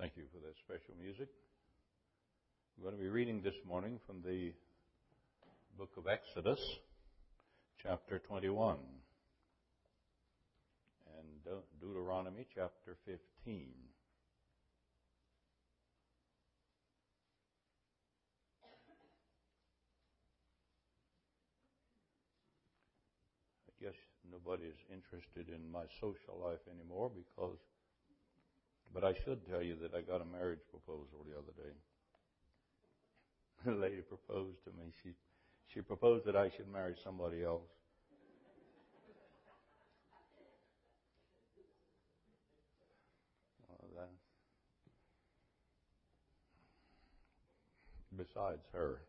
Thank you for that special music. I'm going to be reading this morning from the book of Exodus, chapter 21, and Deuteronomy, chapter 15. I guess nobody's interested in my social life anymore but I should tell you that I got a marriage proposal the other day. A lady proposed to me. She proposed that I should marry somebody else. Besides her.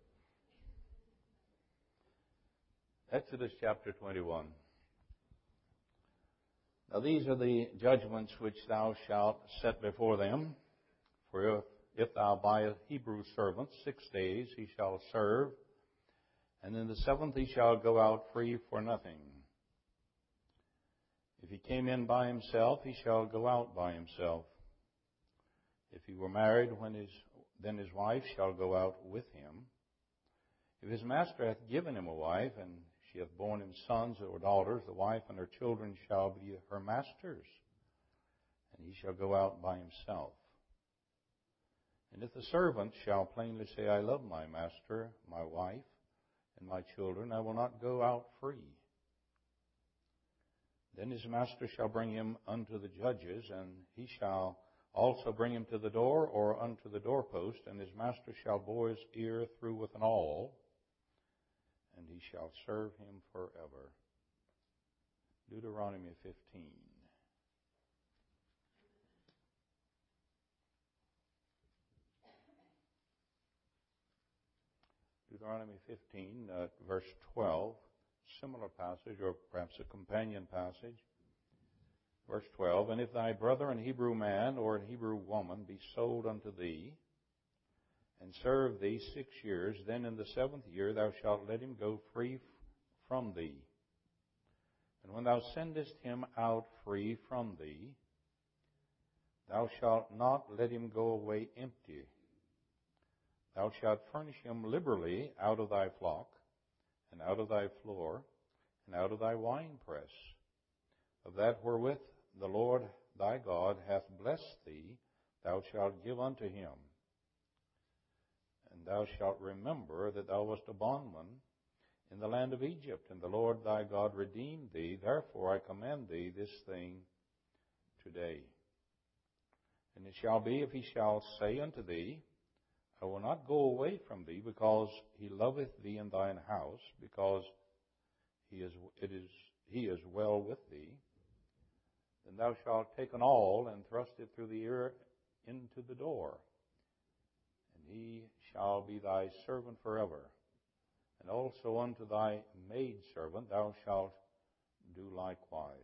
Exodus chapter 21. Now these are the judgments which thou shalt set before them. For if thou buy a Hebrew servant, 6 days he shall serve, and in the 7th he shall go out free for nothing. If he came in by himself, he shall go out by himself. If he were married, then his wife shall go out with him. If his master hath given him a wife, and she hath borne him sons or daughters, the wife and her children shall be her master's, and he shall go out by himself. And if the servant shall plainly say, I love my master, my wife, and my children, I will not go out free. Then his master shall bring him unto the judges, and he shall also bring him to the door or unto the doorpost, and his master shall bore his ear through with an awl, and he shall serve him forever. Deuteronomy 15. Deuteronomy 15, verse 12, similar passage, or perhaps a companion passage. Verse 12, And if thy brother an Hebrew man or an Hebrew woman be sold unto thee, and serve thee 6 years, then in the 7th year thou shalt let him go free from thee. And when thou sendest him out free from thee, thou shalt not let him go away empty. Thou shalt furnish him liberally out of thy flock, and out of thy floor, and out of thy winepress, of that wherewith the Lord thy God hath blessed thee, thou shalt give unto him. And thou shalt remember that thou wast a bondman in the land of Egypt, and the Lord thy God redeemed thee. Therefore I command thee this thing today. And it shall be, if he shall say unto thee, I will not go away from thee, because he loveth thee in thine house, because he is well with thee, then thou shalt take an awl and thrust it through the ear into the door, and he shall be thy servant forever. And also unto thy maidservant thou shalt do likewise.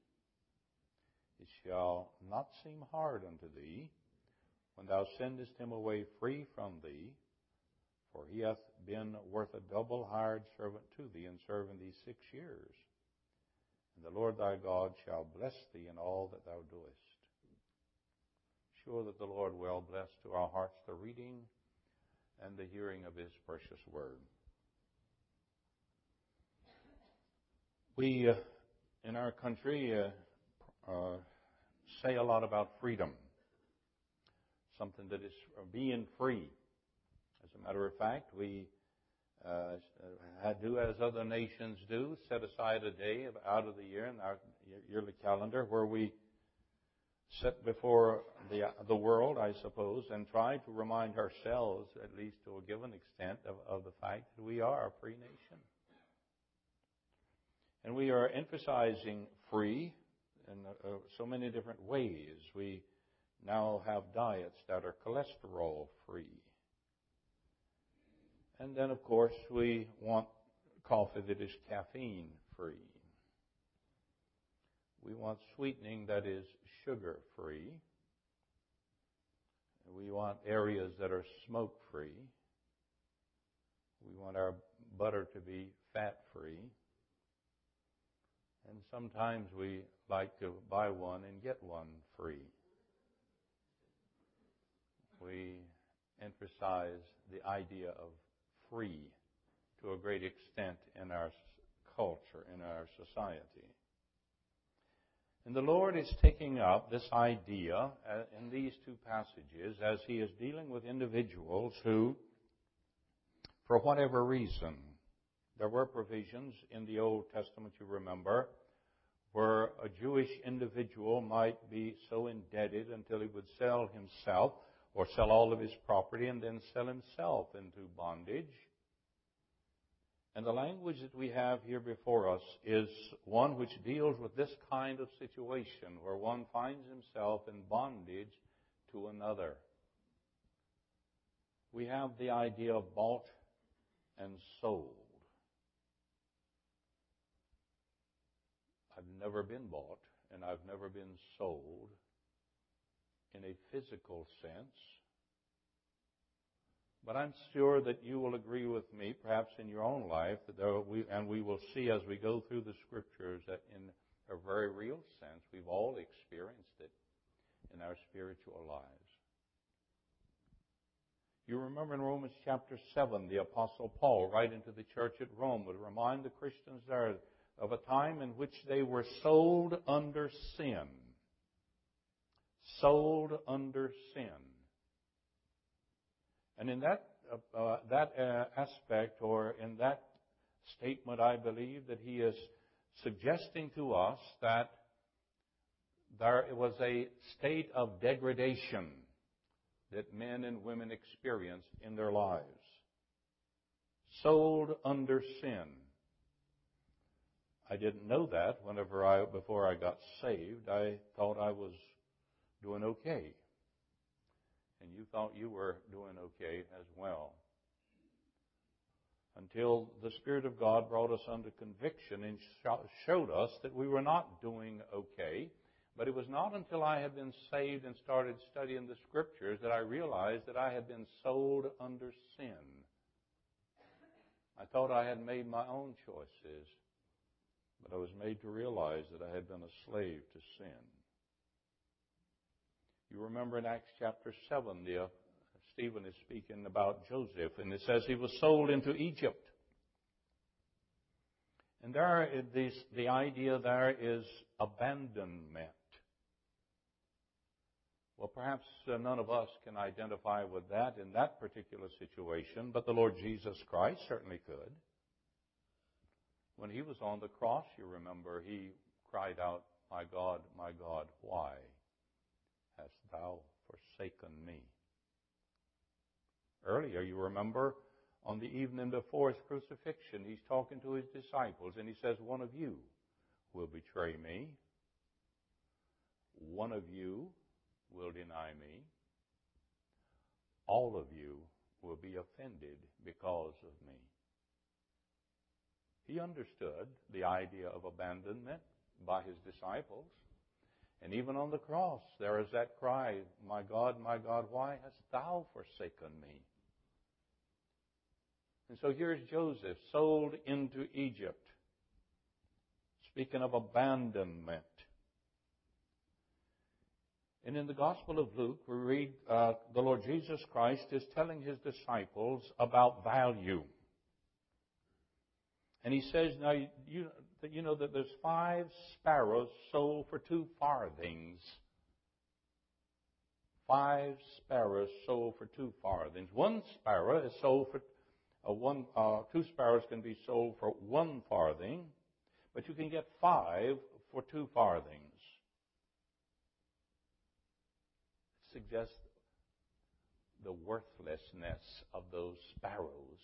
It shall not seem hard unto thee when thou sendest him away free from thee, for he hath been worth a double hired servant to thee, in serving thee 6 years. And the Lord thy God shall bless thee in all that thou doest. Sure that the Lord will bless to our hearts the reading and the hearing of his precious word. We, in our country, say a lot about freedom. Something that is being free. As a matter of fact, we do as other nations do, set aside a day out of the year in our yearly calendar where we sit before the world, I suppose, and try to remind ourselves, at least to a given extent, of the fact that we are a free nation. And we are emphasizing free in so many different ways. We now have diets that are cholesterol free. And then, of course, we want coffee that is caffeine free. We want sweetening that is sugar free. We want areas that are smoke free. We want our butter to be fat free. And sometimes we like to buy one and get one free. we emphasize the idea of free to a great extent in our culture, in our society. And the Lord is taking up this idea in these two passages as He is dealing with individuals who, for whatever reason, there were provisions in the Old Testament, you remember, where a Jewish individual might be so indebted until he would sell himself or sell all of his property and then sell himself into bondage. And the language that we have here before us is one which deals with this kind of situation where one finds himself in bondage to another. We have the idea of bought and sold. I've never been bought and I've never been sold in a physical sense. But I'm sure that you will agree with me, perhaps in your own life, that we will see as we go through the Scriptures that in a very real sense, we've all experienced it in our spiritual lives. You remember in Romans chapter 7, the Apostle Paul, writing to the church at Rome, would remind the Christians there of a time in which they were sold under sin. Sold under sin. And in that aspect, or in that statement, I believe that he is suggesting to us that there was a state of degradation that men and women experienced in their lives. Sold under sin. I didn't know that before I got saved. I thought I was doing okay. And you thought you were doing okay as well. Until the Spirit of God brought us under conviction and showed us that we were not doing okay. But it was not until I had been saved and started studying the Scriptures that I realized that I had been sold under sin. I thought I had made my own choices, but I was made to realize that I had been a slave to sin. You remember in Acts chapter 7, Stephen is speaking about Joseph, and it says he was sold into Egypt. And the idea there is abandonment. Well, perhaps none of us can identify with that in that particular situation, but the Lord Jesus Christ certainly could. When He was on the cross, you remember, He cried out, my God, why hast thou forsaken me? Earlier, you remember, on the evening before His crucifixion, He's talking to His disciples, and He says, one of you will betray me. One of you will deny me. All of you will be offended because of me. He understood the idea of abandonment by His disciples. And even on the cross, there is that cry, my God, why hast thou forsaken me? And so here's Joseph, sold into Egypt. Speaking of abandonment. And in the Gospel of Luke, we read the Lord Jesus Christ is telling His disciples about value. And He says, now, you know that there's 5 sparrows sold for 2 farthings. 5 sparrows sold for 2 farthings. 1 sparrow is sold for 2 sparrows can be sold for 1 farthing, but you can get 5 for 2 farthings. It suggests the worthlessness of those sparrows.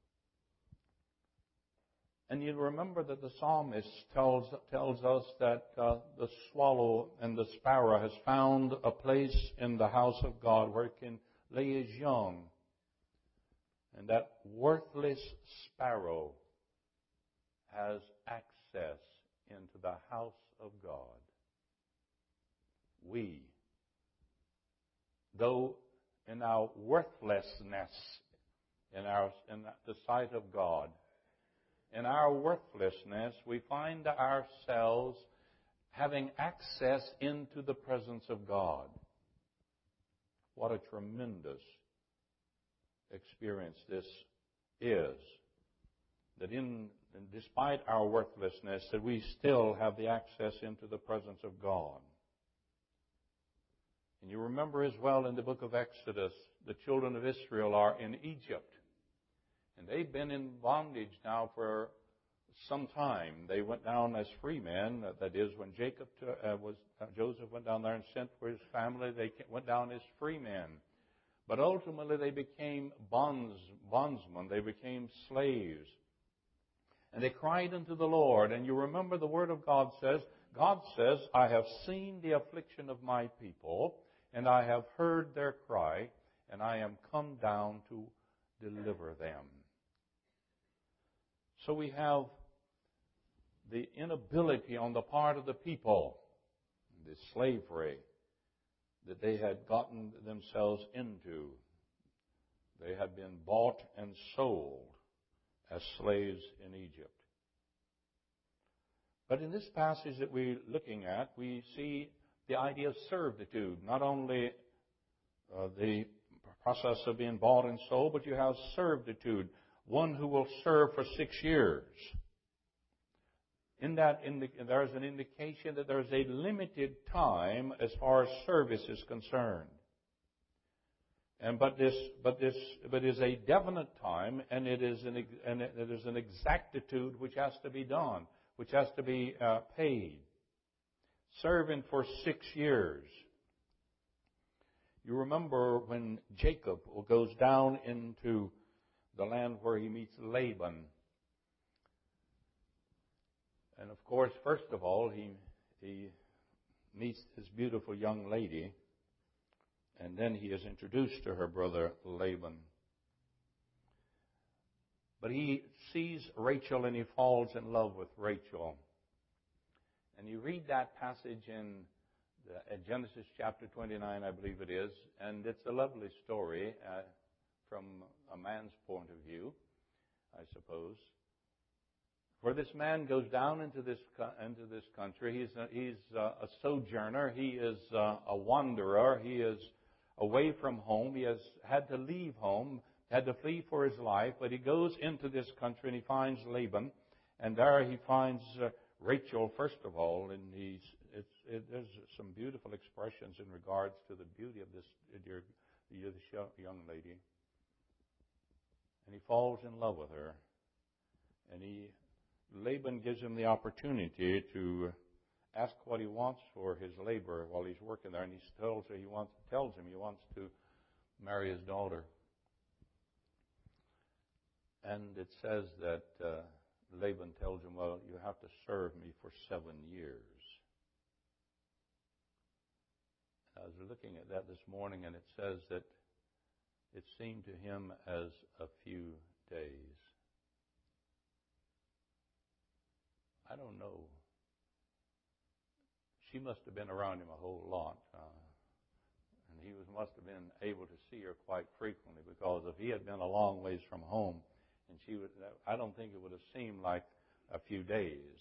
And you remember that the psalmist tells us that the swallow and the sparrow has found a place in the house of God where it can lay his young. And that worthless sparrow has access into the house of God. We, though in our worthlessness, in the sight of God, in our worthlessness, we find ourselves having access into the presence of God. What a tremendous experience this is. That despite our worthlessness, that we still have the access into the presence of God. And you remember as well in the book of Exodus, the children of Israel are in Egypt. And they've been in bondage now for some time. They went down as free men. That is, when Joseph went down there and sent for his family, they went down as free men. But ultimately they became bondsmen. They became slaves. And they cried unto the Lord. And you remember the Word of God says, I have seen the affliction of my people, and I have heard their cry, and I am come down to deliver them. So we have the inability on the part of the people, the slavery that they had gotten themselves into. They had been bought and sold as slaves in Egypt. But in this passage that we're looking at, we see the idea of servitude. Not only the process of being bought and sold, but you have servitude. One who will serve for 6 years. In that, there is an indication that there is a limited time as far as service is concerned. But is a definite time, and it is an exactitude which has to be done, which has to be paid. Serving for 6 years. You remember when Jacob goes down into the land where he meets Laban. And of course, first of all, he meets this beautiful young lady, and then he is introduced to her brother Laban. But he sees Rachel and he falls in love with Rachel. And you read that passage in Genesis chapter 29, I believe it is, and it's a lovely story from a man's point of view, I suppose. Where this man goes down into this country, he's a sojourner, he is a wanderer, he is away from home, he has had to leave home, had to flee for his life, but he goes into this country and he finds Laban, and there he finds Rachel first of all, and there's some beautiful expressions in regards to the beauty of this young lady, and he falls in love with her, and Laban gives him the opportunity to ask what he wants for his labor while he's working there, and he tells him he wants to marry his daughter. And it says that Laban tells him, well, you have to serve me for 7 years. I was looking at that this morning, and it says that it seemed to him as a few days. I don't know. She must have been around him a whole lot. And he must have been able to see her quite frequently, because if he had been a long ways from home, and I don't think it would have seemed like a few days.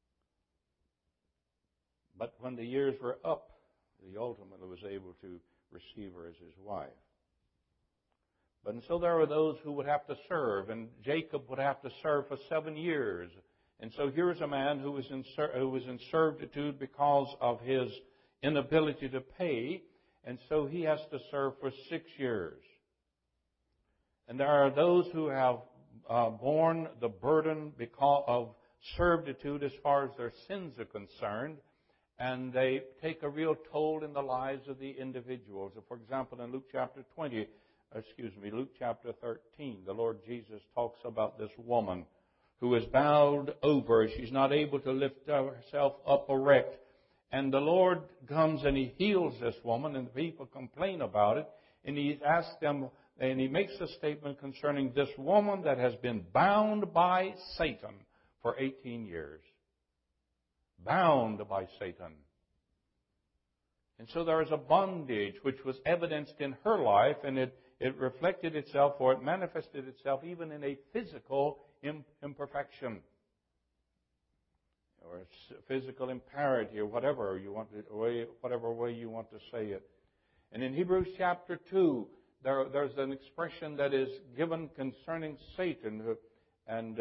But when the years were up, he ultimately was able to receive her as his wife. And so there were those who would have to serve, and Jacob would have to serve for 7 years. And so here's a man who was in servitude because of his inability to pay, and so he has to serve for 6 years. And there are those who have borne the burden because of servitude as far as their sins are concerned, and they take a real toll in the lives of the individuals. For example, in Luke chapter 13, the Lord Jesus talks about this woman who is bowed over. She's not able to lift herself up erect. And the Lord comes and He heals this woman, and the people complain about it. And He asks them, and He makes a statement concerning this woman that has been bound by Satan for 18 years. Bound by Satan. And so there is a bondage which was evidenced in her life, and it reflected itself, or it manifested itself even in a physical imperfection, or physical impairity, or whatever way you want to say it. And in Hebrews chapter 2, there's an expression that is given concerning Satan, and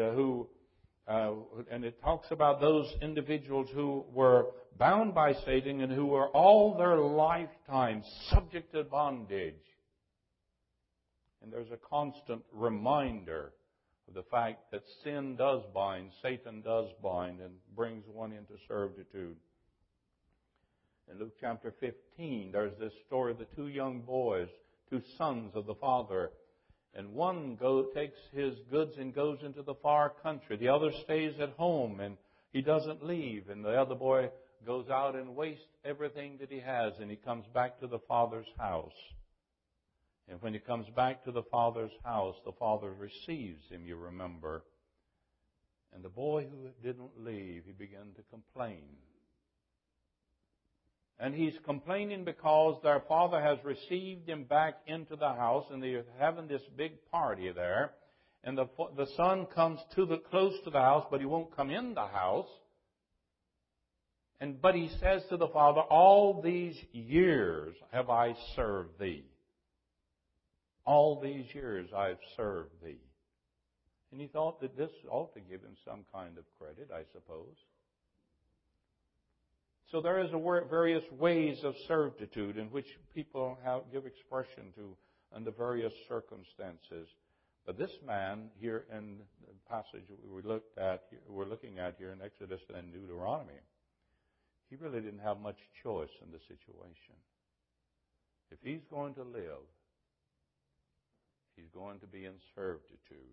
it talks about those individuals who were bound by Satan and who were all their lifetime subject to bondage. And there's a constant reminder of the fact that sin does bind, Satan does bind, and brings one into servitude. In Luke chapter 15, there's this story of the two young boys, two sons of the father. And one takes his goods and goes into the far country. The other stays at home and he doesn't leave. And the other boy goes out and wastes everything that he has, and he comes back to the father's house. And when he comes back to the father's house, the father receives him, you remember. And the boy who didn't leave, he began to complain. And he's complaining because their father has received him back into the house, and they're having this big party there. And the son comes close to the house, but he won't come in the house. But he says to the father, "All these years have I served thee. All these years I've served thee." And he thought that this ought to give him some kind of credit, I suppose. So there is various ways of servitude in which people give expression to under various circumstances. But this man here in the passage we're looking at here in Exodus and Deuteronomy, he really didn't have much choice in the situation. If he's going to live, he's going to be in servitude.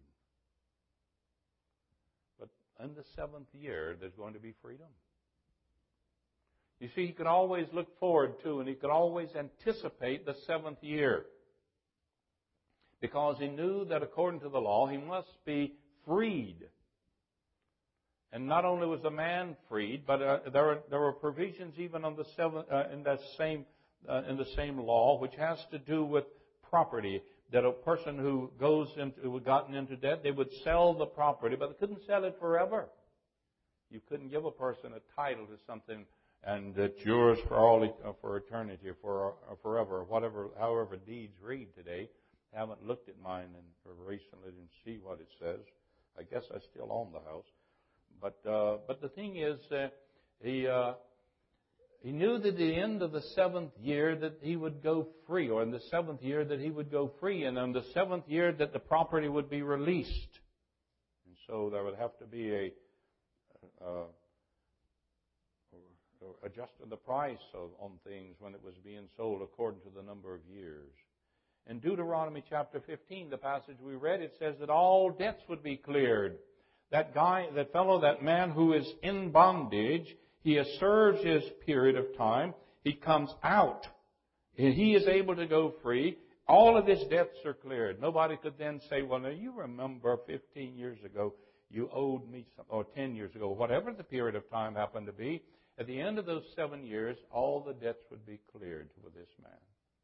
But in the 7th year, there's going to be freedom. You see, he could always look forward to, and he could always anticipate the 7th year. Because he knew that according to the law, he must be freed. And not only was the man freed, but there were provisions even on the in the same law, which has to do with property. That a person who gotten into debt, they would sell the property, but they couldn't sell it forever. You couldn't give a person a title to something and it's yours for eternity, for forever, however deeds read today. I haven't looked at mine recently and see what it says. I guess I still own the house. But the thing is, he knew that at the end of the 7th year that he would go free, or in the 7th year that he would go free, and on the 7th year that the property would be released. And so there would have to be adjusting the price on things when it was being sold according to the number of years. In Deuteronomy chapter 15, the passage we read, it says that all debts would be cleared. That man who is in bondage, he has served his period of time. He comes out. And he is able to go free. All of his debts are cleared. Nobody could then say, "Well, now you remember 15 years ago you owed me something," or 10 years ago, whatever the period of time happened to be. At the end of those 7 years, all the debts would be cleared with this man.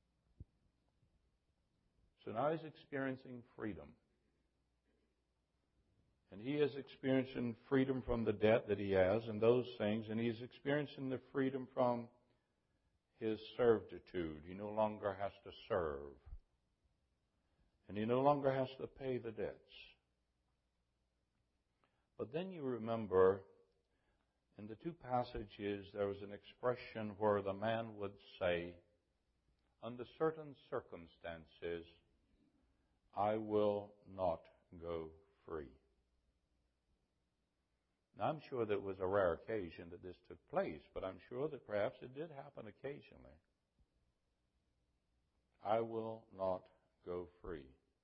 So now he's experiencing freedom. And he is experiencing freedom from the debt that he has and those things. And he's experiencing the freedom from his servitude. He no longer has to serve. And he no longer has to pay the debts. But then you remember, in the two passages, there was an expression where the man would say, "Under certain circumstances, I will not go free." Now, I'm sure that it was a rare occasion that this took place, but I'm sure that perhaps it did happen occasionally. I will not go free.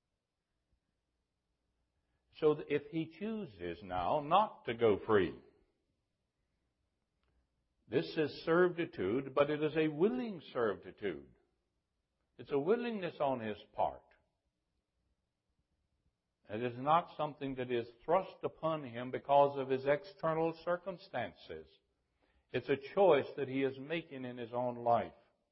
So that if he chooses now not to go free, this is servitude, but it is a willing servitude. It's a willingness on his part. It is not something that is thrust upon him because of his external circumstances. It's a choice that he is making in his own life.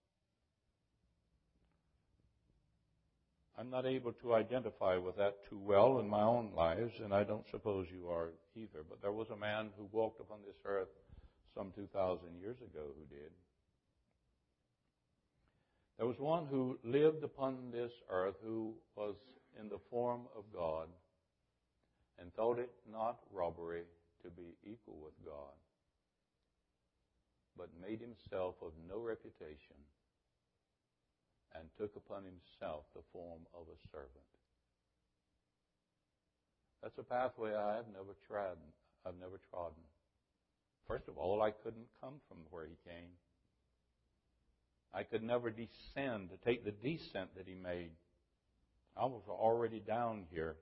I'm not able to identify with that too well in my own lives, and I don't suppose you are either. But there was a man who walked upon this earth some 2,000 years ago who did. There was one who lived upon this earth who was in the form of God and thought it not robbery to be equal with God, but made himself of no reputation and took upon himself the form of a servant. That's a pathway I have never trodden. First of all, I couldn't come from where he came. I could never descend to take the descent that he made. I was already down here.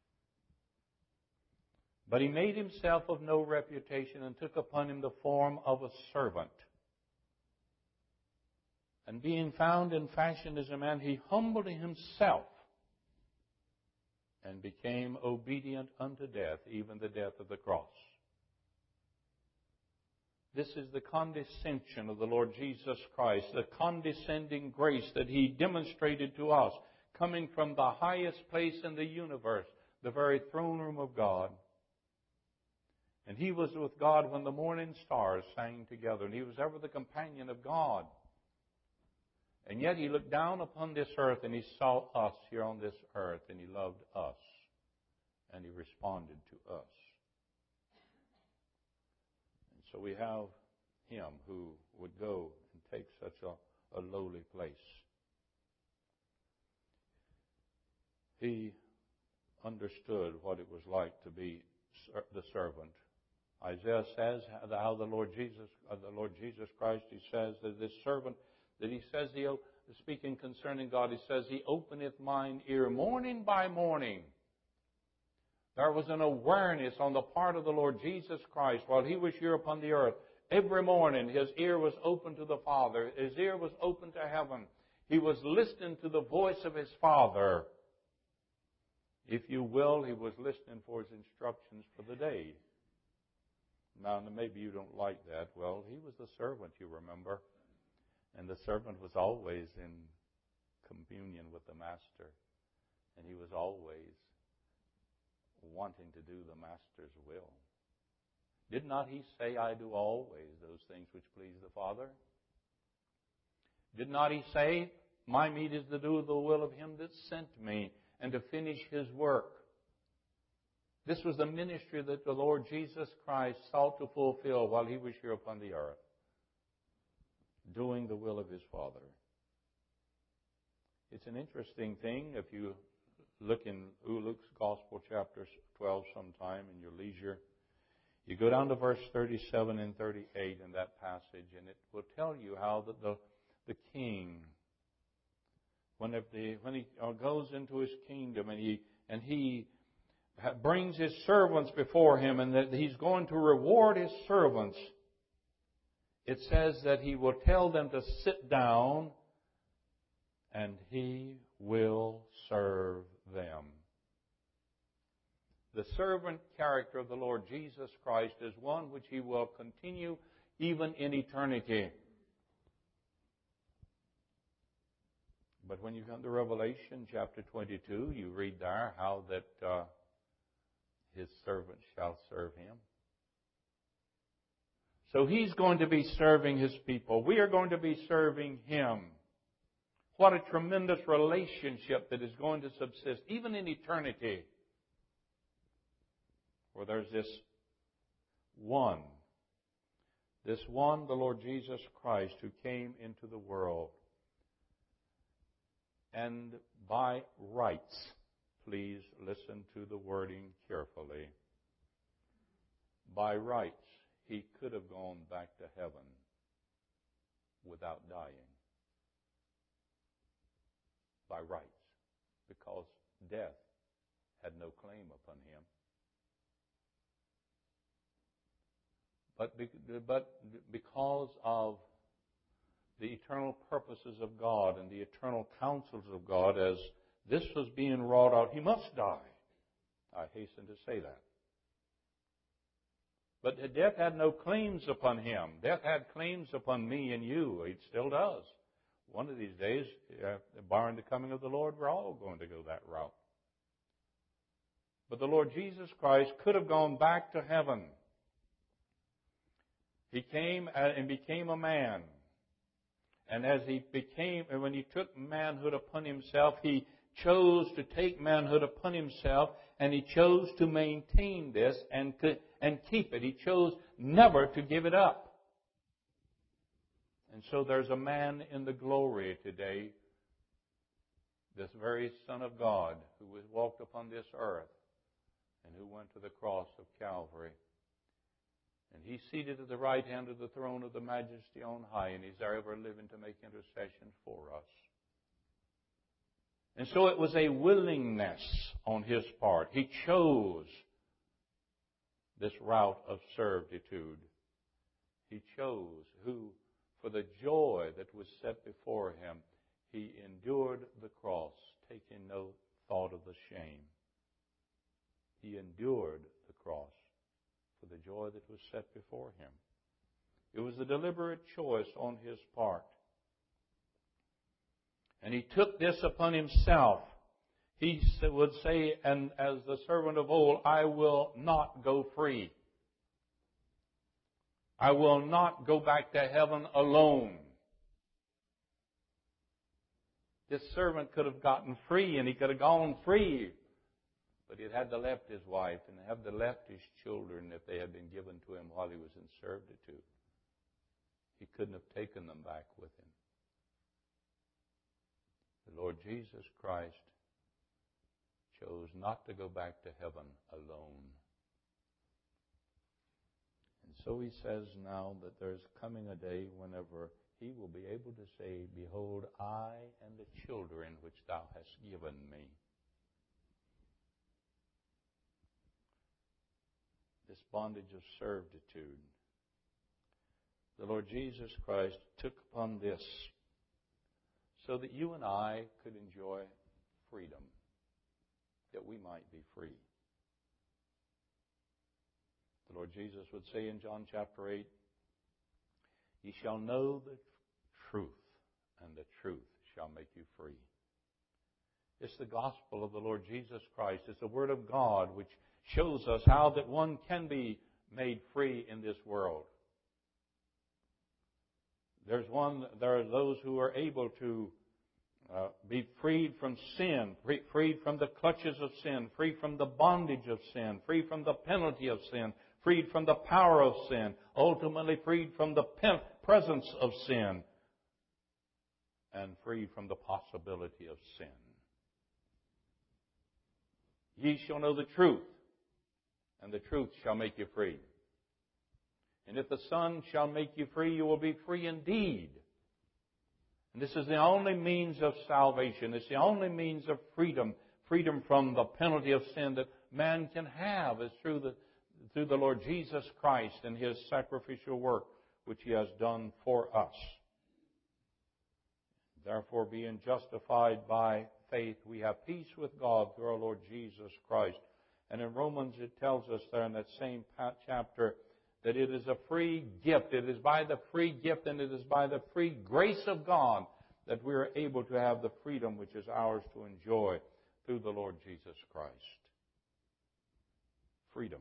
But he made himself of no reputation and took upon him the form of a servant. And being found in fashion as a man, he humbled himself and became obedient unto death, even the death of the cross. This is the condescension of the Lord Jesus Christ, the condescending grace that he demonstrated to us, coming from the highest place in the universe, the very throne room of God. And he was with God when the morning stars sang together, and he was ever the companion of God. And yet he looked down upon this earth and he saw us here on this earth, and he loved us, and he responded to us. And so we have him who would go and take such a lowly place. He understood what it was like to be the servant. Isaiah says how the Lord Jesus Christ, he says that this servant, that he says, speaking concerning God, he says, he openeth mine ear morning by morning. There was an awareness on the part of the Lord Jesus Christ while he was here upon the earth. Every morning his ear was open to the Father. His ear was open to heaven. He was listening to the voice of his Father. If you will, he was listening for his instructions for the day. Now, maybe you don't like that. Well, he was the servant, you remember. And the servant was always in communion with the master. And he was always wanting to do the master's will. Did not he say, I do always those things which please the Father? Did not he say, my meat is to do the will of him that sent me and to finish his work? This was the ministry that the Lord Jesus Christ sought to fulfill while he was here upon the earth, doing the will of his Father. It's an interesting thing if you look in Luke's Gospel, chapter 12, sometime in your leisure. You go down to verse 37 and 38 in that passage, and it will tell you how the king, when he goes into his kingdom and he brings his servants before him, and that he's going to reward his servants, it says that he will tell them to sit down and he will serve them. The servant character of the Lord Jesus Christ is one which he will continue even in eternity. But when you come to Revelation chapter 22, you read there how that his servant shall serve him. So he's going to be serving his people. We are going to be serving him. What a tremendous relationship that is going to subsist, even in eternity, where there's this one, the Lord Jesus Christ, who came into the world. And by rights, please listen to the wording carefully. By rights, he could have gone back to heaven without dying. By rights. Because death had no claim upon him. But because of the eternal purposes of God and the eternal counsels of God, as this was being wrought out, he must die. I hasten to say that. But death had no claims upon him. Death had claims upon me and you. It still does. One of these days, barring the coming of the Lord, we're all going to go that route. But the Lord Jesus Christ could have gone back to heaven. He came and became a man. And when He took manhood upon Himself, He chose to take manhood upon Himself, and He chose to maintain this and keep it. He chose never to give it up. And so there's a man in the glory today, this very Son of God, who was walked upon this earth and who went to the cross of Calvary. And He's seated at the right hand of the throne of the Majesty on high, and He's there ever living to make intercession for us. And so it was a willingness on His part. He chose this route of servitude. He chose who, for the joy that was set before Him, He endured the cross, taking no thought of the shame. He endured the cross for the joy that was set before Him. It was a deliberate choice on His part. And He took this upon Himself. He would say, and as the servant of old, I will not go free. I will not go back to heaven alone. This servant could have gotten free, and he could have gone free. But he had to left his wife and had to left his children if they had been given to him while he was in servitude. He couldn't have taken them back with him. The Lord Jesus Christ chose not to go back to heaven alone. And so He says now that there's coming a day whenever He will be able to say, Behold, I and the children which Thou hast given me. This bondage of servitude. The Lord Jesus Christ took upon this so that you and I could enjoy freedom, that we might be free. The Lord Jesus would say in John chapter 8, Ye shall know the truth, and the truth shall make you free. It's the gospel of the Lord Jesus Christ. It's the Word of God which shows us how that one can be made free in this world. There are those who are able to be freed from sin, freed from the clutches of sin, freed from the bondage of sin, freed from the penalty of sin, freed from the power of sin, ultimately freed from the presence of sin, and freed from the possibility of sin. Ye shall know the truth, and the truth shall make you free. And if the Son shall make you free, you will be free indeed. And this is the only means of salvation. It's the only means of freedom. Freedom from the penalty of sin that man can have is through the Lord Jesus Christ and His sacrificial work which He has done for us. Therefore, being justified by faith, we have peace with God through our Lord Jesus Christ. And in Romans it tells us there in that same chapter that it is a free gift. It is by the free gift and it is by the free grace of God that we are able to have the freedom which is ours to enjoy through the Lord Jesus Christ. Freedom.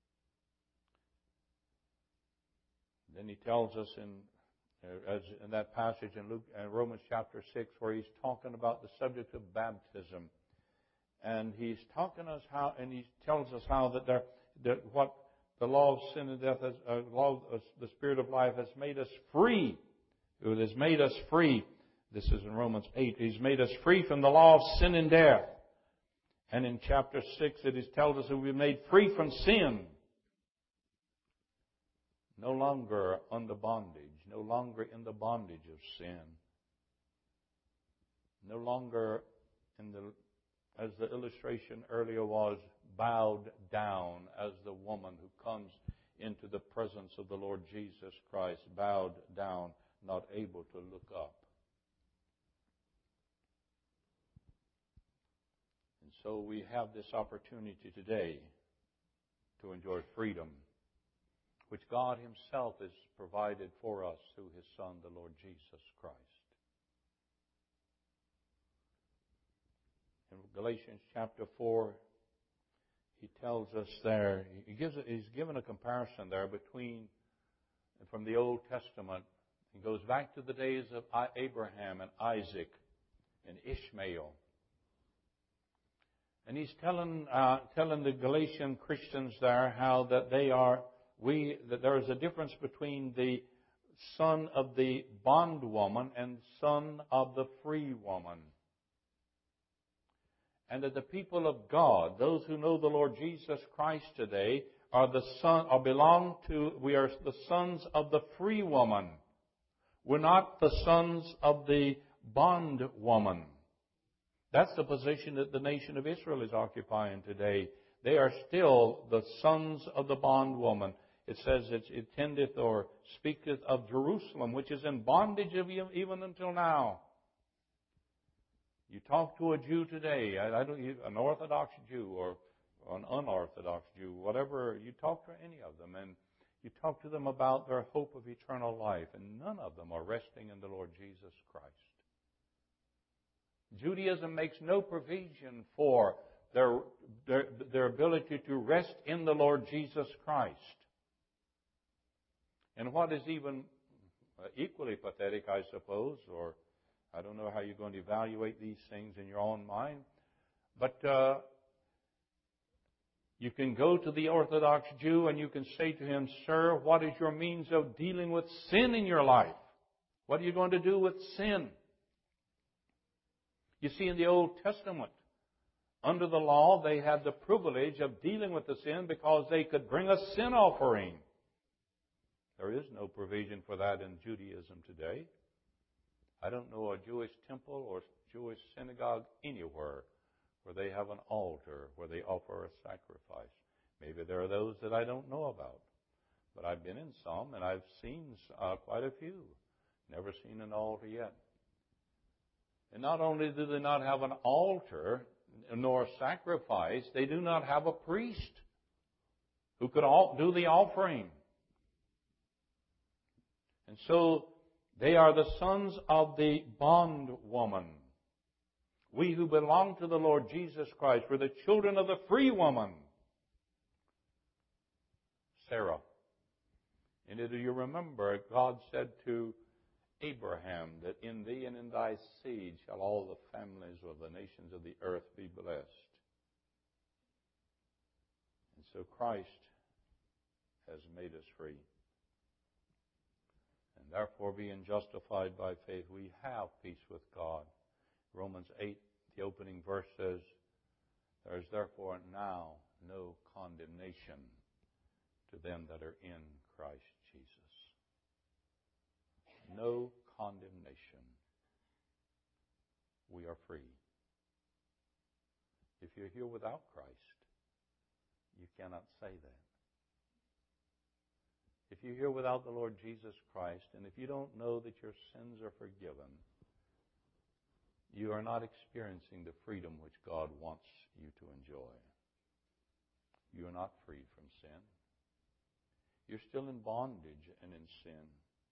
Then he tells us in that passage in Romans chapter 6 where he's talking about the subject of baptism. And he's talking us how, and he tells us how that what the law of sin and death, the Spirit of life has made us free. It has made us free. This is in Romans 8. He's made us free from the law of sin and death. And in chapter 6 it tells us that we've been made free from sin. No longer under bondage. No longer in the bondage of sin. No longer as the illustration earlier was, bowed down as the woman who comes into the presence of the Lord Jesus Christ, bowed down, not able to look up. And so we have this opportunity today to enjoy freedom, which God Himself has provided for us through His Son, the Lord Jesus Christ. In Galatians chapter 4, he tells us there, he's given a comparison there from the Old Testament It goes back to the days of Abraham and Isaac and Ishmael. And he's telling the Galatian Christians there how that that there is a difference between the son of the bondwoman and son of the free woman. And that the people of God, those who know the Lord Jesus Christ today, we are the sons of the free woman. We're not the sons of the bondwoman. That's the position that the nation of Israel is occupying today. They are still the sons of the bondwoman. It says it tendeth or speaketh of Jerusalem, which is in bondage even until now. You talk to a Jew today, an Orthodox Jew or an unorthodox Jew, whatever, you talk to any of them, and you talk to them about their hope of eternal life, and none of them are resting in the Lord Jesus Christ. Judaism makes no provision for their ability to rest in the Lord Jesus Christ. And what is even equally pathetic, I suppose, or I don't know how you're going to evaluate these things in your own mind, but you can go to the Orthodox Jew and you can say to him, "Sir, what is your means of dealing with sin in your life? What are you going to do with sin?" You see, in the Old Testament, under the law, they had the privilege of dealing with the sin because they could bring a sin offering. There is no provision for that in Judaism today. I don't know a Jewish temple or Jewish synagogue anywhere where they have an altar where they offer a sacrifice. Maybe there are those that I don't know about. But I've been in some, and I've seen quite a few. Never seen an altar yet. And not only do they not have an altar nor sacrifice, they do not have a priest who could do the offering. And so they are the sons of the bondwoman. We who belong to the Lord Jesus Christ, we're the children of the free woman, Sarah. And do you remember, God said to Abraham that in thee and in thy seed shall all the families of the nations of the earth be blessed. And so Christ has made us free. And therefore, being justified by faith, we have peace with God. Romans 8, the opening verse says, "There is therefore now no condemnation to them that are in Christ Jesus." No condemnation. We are free. If you're here without Christ, you cannot say that. If you're here without the Lord Jesus Christ, and if you don't know that your sins are forgiven, you are not experiencing the freedom which God wants you to enjoy. You are not free from sin. You're still in bondage and in sin.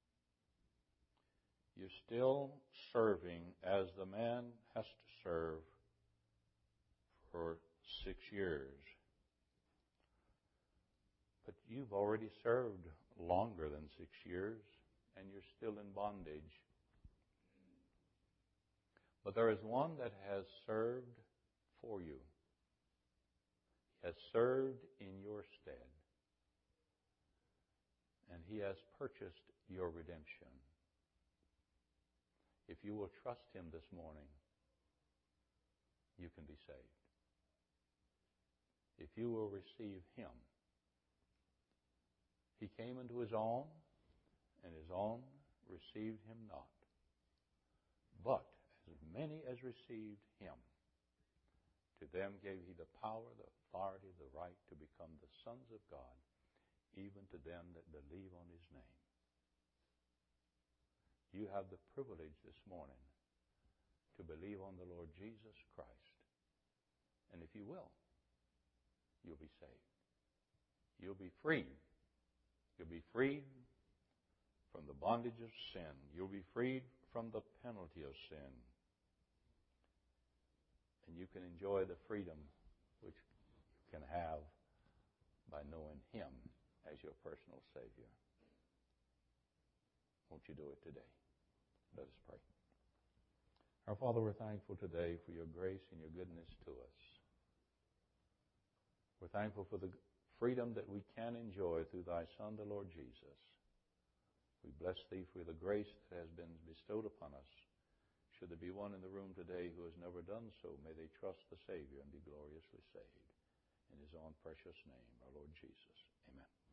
You're still serving as the man has to serve for 6 years. But you've already served longer than 6 years, and you're still in bondage. But there is one that has served for you. He has served in your stead. And he has purchased your redemption. If you will trust him this morning, you can be saved. If you will receive him. He came into his own, and his own received him not. But as many as received him, to them gave he the power, the authority, the right to become the sons of God, even to them that believe on his name. You have the privilege this morning to believe on the Lord Jesus Christ. And if you will, you'll be saved. You'll be freed. You'll be freed from the bondage of sin. You'll be freed from the penalty of sin. And you can enjoy the freedom which you can have by knowing him as your personal Savior. Won't you do it today? Let us pray. Our Father, we're thankful today for your grace and your goodness to us. We're thankful for the freedom that we can enjoy through thy Son, the Lord Jesus. We bless thee for the grace that has been bestowed upon us. Should there be one in the room today who has never done so, may they trust the Savior and be gloriously saved. In his own precious name, our Lord Jesus. Amen.